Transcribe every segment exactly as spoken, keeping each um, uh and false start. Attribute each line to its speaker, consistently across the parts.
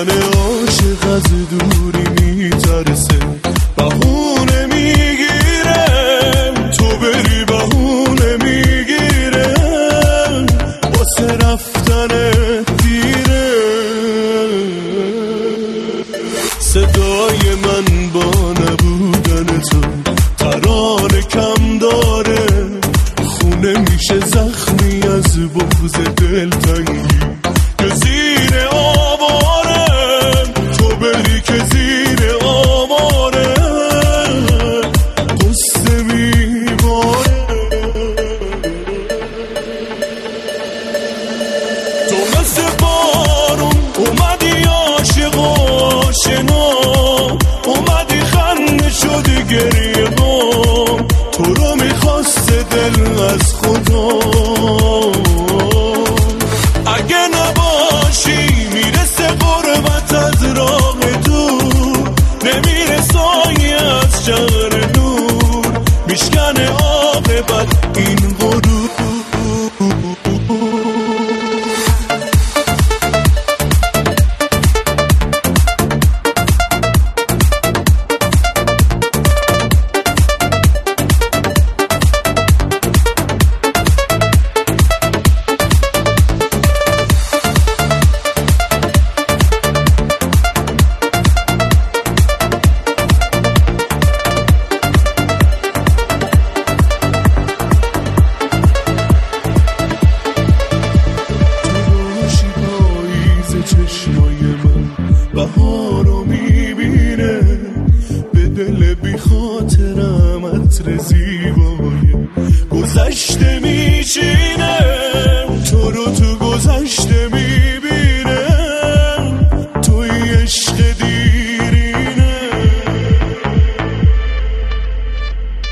Speaker 1: من عاشق از دوری میترسه، بهونه میگیره تو بری، بهونه میگیره واسه رفتن دیره. صدای من با نبودن تو ترانه کم داره، خونه میشه زخمی از بغض دلتنگی که زیر آواره، تو بری که زیر آواره قصه میباره. تو مثل بارون اومدی عاشق و آشنا، اومدی خنده شدی گریه بام، تو رو میخواسته دل از خدا. اگه نباشی میرسه غربت از راه دور، نمیره سایه از شهر نور، میشکنه عاقبت این غرور. چشمای من بهارو میبینه، به دل بی خاطرم عطر زیبای گذشته میشینه، تو رو تو گذشته میبینه، توی عشق دیرینه.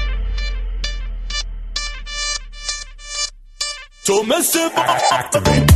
Speaker 1: تو مثل